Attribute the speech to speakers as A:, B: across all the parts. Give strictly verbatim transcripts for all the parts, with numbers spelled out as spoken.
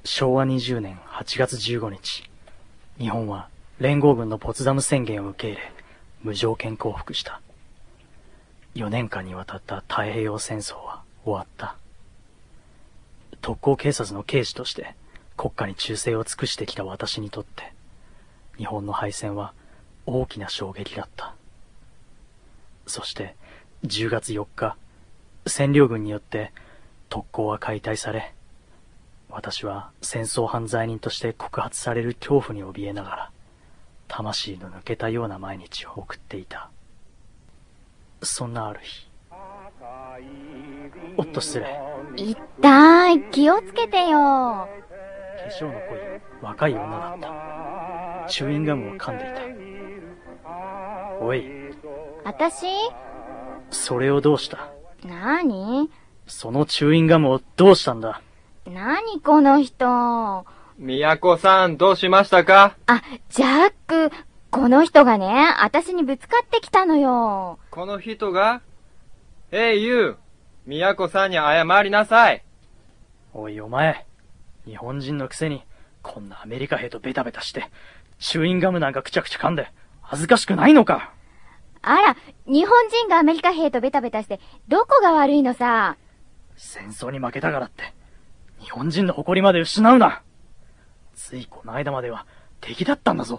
A: しょうわにじゅうねんはちがつじゅうごにち、日本は連合軍のポツダム宣言を受け入れ、無条件降伏した。よねんかんにわたった太平洋戦争は終わった。特攻警察の刑事として国家に忠誠を尽くしてきた私にとって、日本の敗戦は大きな衝撃だった。そしてじゅうがつよっか、占領軍によって特攻は解体され、私は戦争犯罪人として告発される恐怖に怯えながら、魂の抜けたような毎日を送っていた。そんなある日、おっと失礼。
B: 痛い、気をつけてよ。
A: 化粧の濃い若い女だった。チューインガムを噛んでいた。おい。
B: 私？
A: それをどうした？
B: 何？
A: そのチューインガムをどうしたんだ？
B: 何この人。
C: みやこさん、どうしましたか？
B: あ、ジャック、この人がね、私にぶつかってきたのよ。
C: この人が？えい、ユウ、みやこさんに謝りなさい。
A: おいお前、日本人のくせに、こんなアメリカ兵とベタベタして、チューインガムなんかくちゃくちゃ噛んで、恥ずかしくないのか？
B: あら、日本人がアメリカ兵とベタベタして、どこが悪いのさ。
A: 戦争に負けたからって、日本人の誇りまで失うな。ついこの間までは敵だったんだぞ。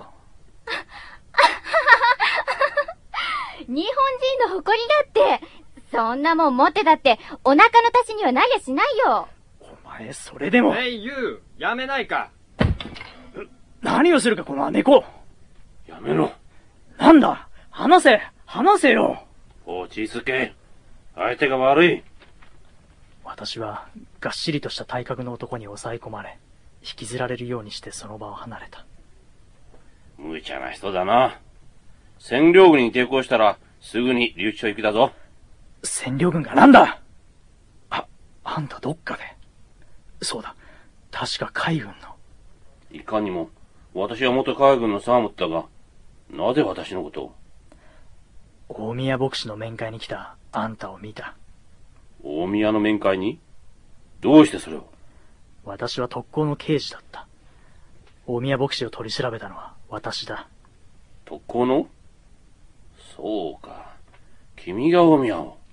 B: 日本人の誇りだって、そんなもん持ってたって、お腹の足しにはなりゃしないよ。
A: お前、それでも。
C: えい、ユウ、やめないか。
A: 何をするか、この猫。
D: やめろ。
A: なんだ、話せ、話せよ。
D: 落ち着け。相手が悪い。
A: 私は、がっしりとした体格の男に抑え込まれ、引きずられるようにしてその場を離れた。
D: 無茶な人だな。占領軍に抵抗したら、すぐに留置所行くだぞ。
A: 占領軍がなんだ？あ、あんたどっかで。そうだ、確か海軍の。
D: いかにも、私は元海軍のサーモットだが、なぜ私のことを？
A: 大宮牧師の面会に来たあんたを見た。
D: 大宮の面会に？どうしてそれを？
A: 私は特攻の刑事だった。大宮牧師を取り調べたのは私だ。
D: 特攻の？そうか。君が大宮を。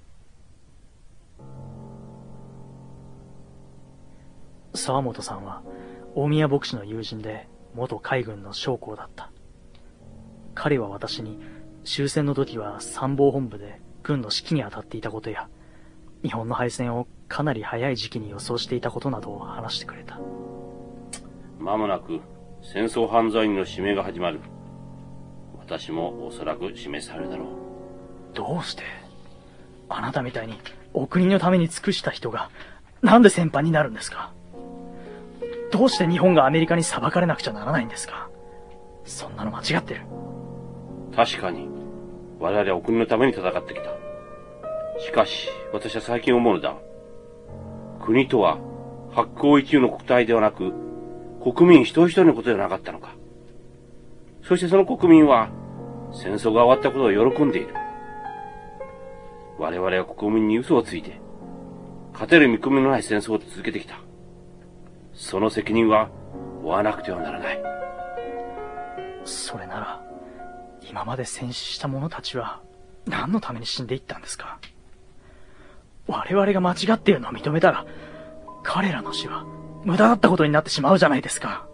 A: 沢本さんは大宮牧師の友人で元海軍の将校だった。彼は私に終戦の時は参謀本部で軍の指揮に当たっていたことや、日本の敗戦をかなり早い時期に予想していたことなどを話してくれた。
D: 間もなく戦争犯罪人の指名が始まる。私もおそらく指名されるだろう。
A: どうして、あなたみたいにお国のために尽くした人がなんで戦犯になるんですか？どうして日本がアメリカに裁かれなくちゃならないんですか？そんなの間違ってる。
D: 確かに我々はお国のために戦ってきた。しかし私は最近思うのだ。国とは発行一流の国体ではなく、国民一人一人のことではなかったのか。そしてその国民は戦争が終わったことを喜んでいる。我々は国民に嘘をついて、勝てる見込みのない戦争を続けてきた。その責任は負わなくてはならない。
A: それなら、今まで戦死した者たちは何のために死んでいったんですか？我々が間違っているのを認めたら、彼らの死は無駄だったことになってしまうじゃないですか。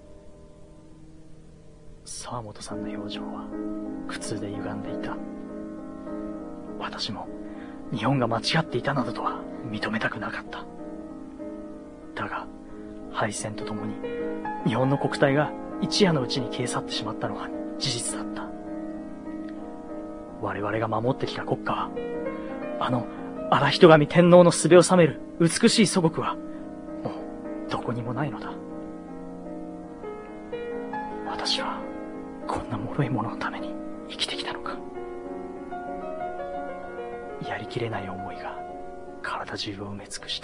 A: 沢本さんの表情は苦痛で歪んでいた。私も日本が間違っていたなどとは認めたくなかった。だが敗戦とともに日本の国体が一夜のうちに消え去ってしまったのは事実だった。我々が守ってきた国家は、あの荒人神天皇のすべを収める美しい祖国はもうどこにもないのだ。私はこんな脆いもののために生きてきたのか。やりきれない思いが体中を埋め尽くした。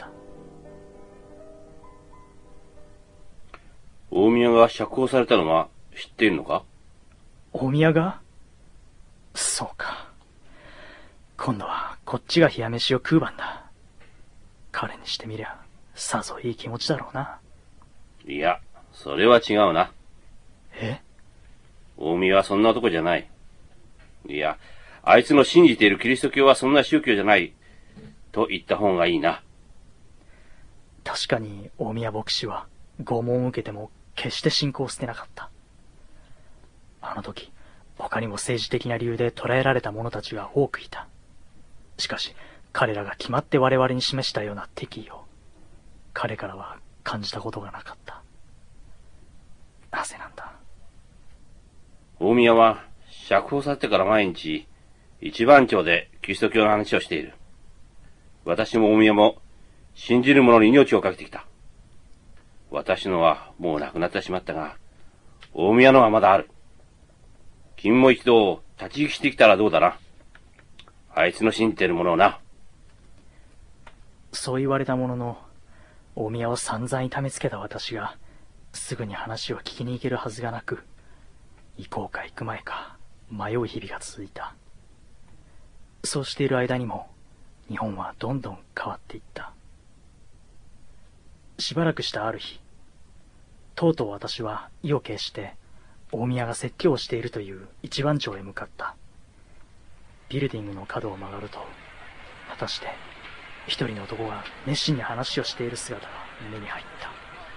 D: 大宮が釈放されたのは知っているのか？
A: 大宮が？そうか。今度はこっちが冷や飯を食う番だ。彼にしてみりゃさぞいい気持ちだろうな。
D: いや、それは違うな。
A: え？
D: 大宮はそんな男じゃない。いや、あいつの信じているキリスト教はそんな宗教じゃない、と言った方がいいな。
A: 確かに大宮牧師は拷問を受けても決して信仰を捨てなかった。あの時、他にも政治的な理由で捕らえられた者たちが多くいた。しかし、彼らが決まって我々に示したような敵意を、彼からは感じたことがなかった。なぜなんだ。
D: 大宮は釈放されてから毎日、一番町でキリスト教の話をしている。私も大宮も、信じる者に命をかけてきた。私のはもう亡くなってしまったが、大宮のはまだある。君も一度立ち行きしてきたらどうだな。あいつの信じているものをな。
A: そう言われたものの、大宮を散々痛めつけた私が、すぐに話を聞きに行けるはずがなく、行こうか行く前か迷う日々が続いた。そうしている間にも、日本はどんどん変わっていった。しばらくしたある日、とうとう私は意を決して、大宮が説教をしているという一番町へ向かった。ビルディングの角を曲がると、果たして一人の男が熱心に話をしている姿が目に入った。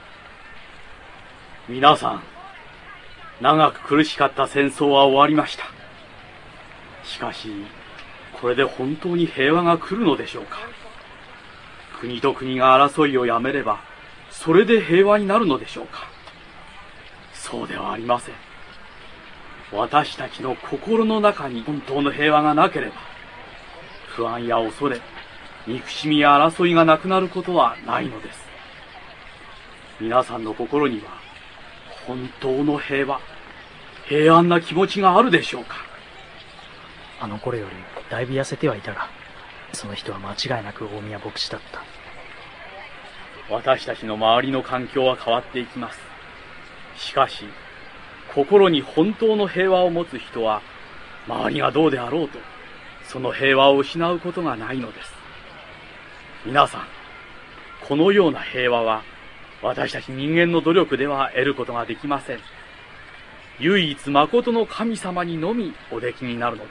E: 皆さん、長く苦しかった戦争は終わりました。しかし、これで本当に平和が来るのでしょうか。国と国が争いをやめれば、それで平和になるのでしょうか。そうではありません。私たちの心の中に本当の平和がなければ、不安や恐れ、憎しみや争いがなくなることはないのです。皆さんの心には、本当の平和、平安な気持ちがあるでしょうか。
A: あの頃よりだいぶ痩せてはいたが、その人は間違いなく大宮牧師だった。
E: 私たちの周りの環境は変わっていきます。しかし、心に本当の平和を持つ人は、周りがどうであろうと、その平和を失うことがないのです。皆さん、このような平和は、私たち人間の努力では得ることができません。唯一誠の神様にのみおできになるのです。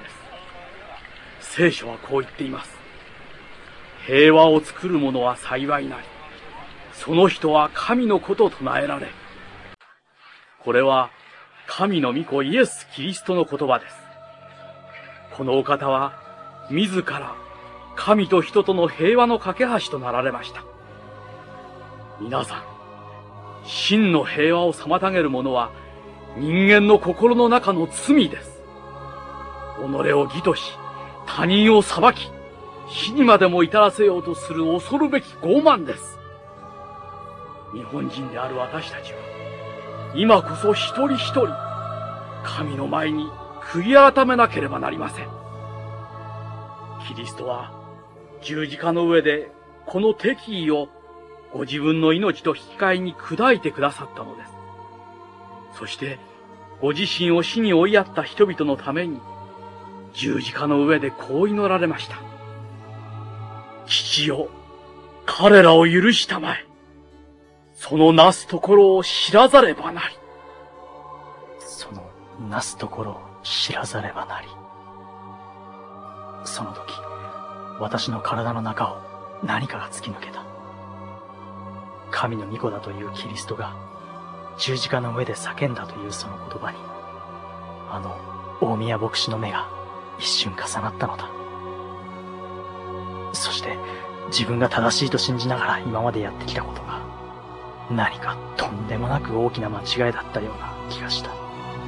E: 聖書はこう言っています。平和を作る者は幸いなり、その人は神の子と唱えられ。これは神の御子イエス・キリストの言葉です。このお方は自ら神と人との平和の架け橋となられました。皆さん、真の平和を妨げる者は人間の心の中の罪です。己を義とし、他人を裁き、死にまでも至らせようとする恐るべき傲慢です。日本人である私たちは、今こそ一人一人、神の前に悔い改めなければなりません。キリストは十字架の上でこの敵意をご自分の命と引き換えに砕いてくださったのです。そしてご自身を死に追いやった人々のために十字架の上でこう祈られました。父よ、彼らを許したまえ。そのなすところを知らざればなり。
A: そのなすところを知らざればなり。その時、私の体の中を何かが突き抜けた。神の御子だというキリストが十字架の上で叫んだというその言葉に、あの大宮牧師の目が一瞬重なったのだ。そして自分が正しいと信じながら今までやってきたことが何かとんでもなく大きな間違いだったような気がした。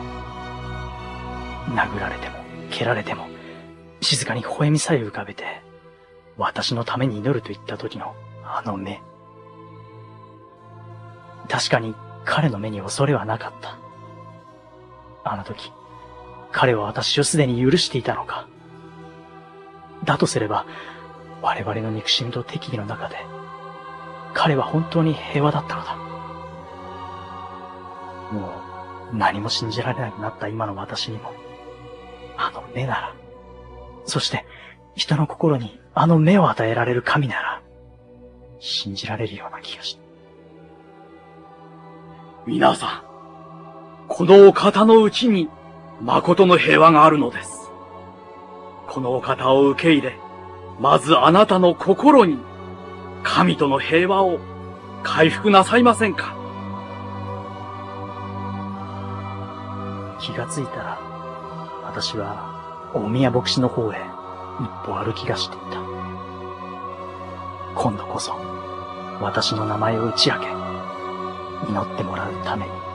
A: 殴られても蹴られても静かに微笑みさえ浮かべて私のために祈ると言った時のあの目。確かに彼の目に恐れはなかった。あの時、彼は私をすでに許していたのか。だとすれば、我々の憎しみと敵意の中で、彼は本当に平和だったのだ。もう何も信じられなくなった今の私にも、あの目なら、そして人の心にあの目を与えられる神なら、信じられるような気がした。
E: 皆さん、このお方のうちに誠の平和があるのです。このお方を受け入れ、まずあなたの心に神との平和を回復なさいませんか。
A: 気がついたら、私は大宮牧師の方へ一歩歩き出していた。今度こそ私の名前を打ち明け、祈ってもらうために。